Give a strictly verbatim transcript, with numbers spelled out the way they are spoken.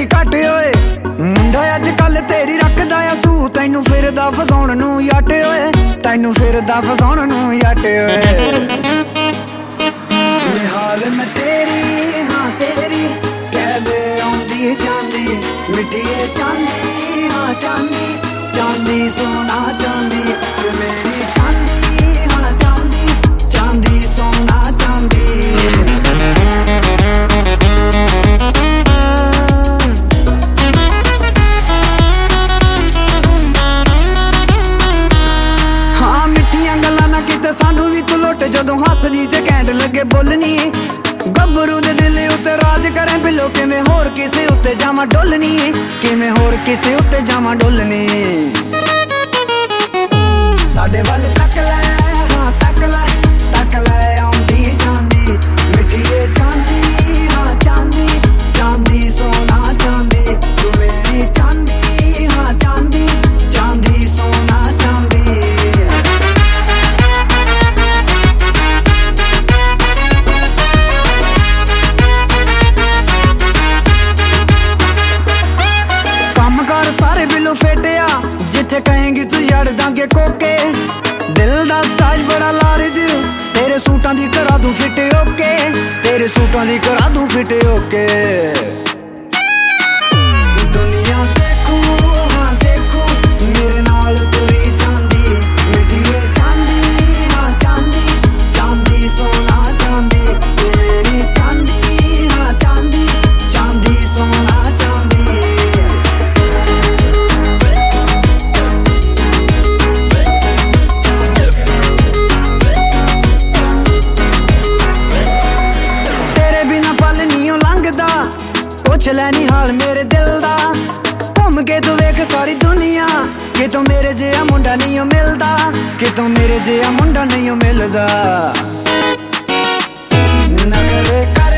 की घट होए मुंडा अज कल तेरी रखदा आ सू तैनू फिरदा फसाउण नू याटे होए तैनू फिरदा फसाउण नू याटे होए निहाल मैं तेरी हाँ तेरी कह दे आउंदी जांदी मिठिए चांदी हाँ चांदी चांदी सोना चांदी मेरी चांदी हाँ चांदी चांदी सोना चांदी। हाँ मिठियां गल्लां ना किते सानू भी तू लुट जदों हसदी ते कैंट लगे बोलनी गब्बरू दे दिल उत्ते राज करें बिलो किवें होर किसे उत्ते जावां डोलनी किवें होर किसे उत्ते जावां डोलनी साडे वल तक लै हाँ तक लै तक लै आउंदी जांदी मिठिए चांदी हाँ चांदी चांदी सोना चांदी तू मेरी चांदी हाँ चांदी चांदी सोना चांदी। सारे बिलो फेटिया जिथे कहेंगी तू जड़ दांगे कोके दिल दा स्टाइल बड़ा लारज तेरे सूटां दी करा दूं फिट ओके तेरे सूटां दी करा दूं फिट ओके दुनिया देखो हाँ देखो मेरे नाल तुरी चांदी मिठिए चांदी हाँ चांदी चांदी सोना चांदी मेरी चांदी हाँ चांदी चांदी सोना चांदी। पुछ लैनी हाल मेरे दिल दा घूम के तू वेख सारी दुनिया कि तू मेरे जिहा मुंडा नहीं मिलदा कि तू मेरे जिहा मुंडा नहीं मिलदा नखरे कर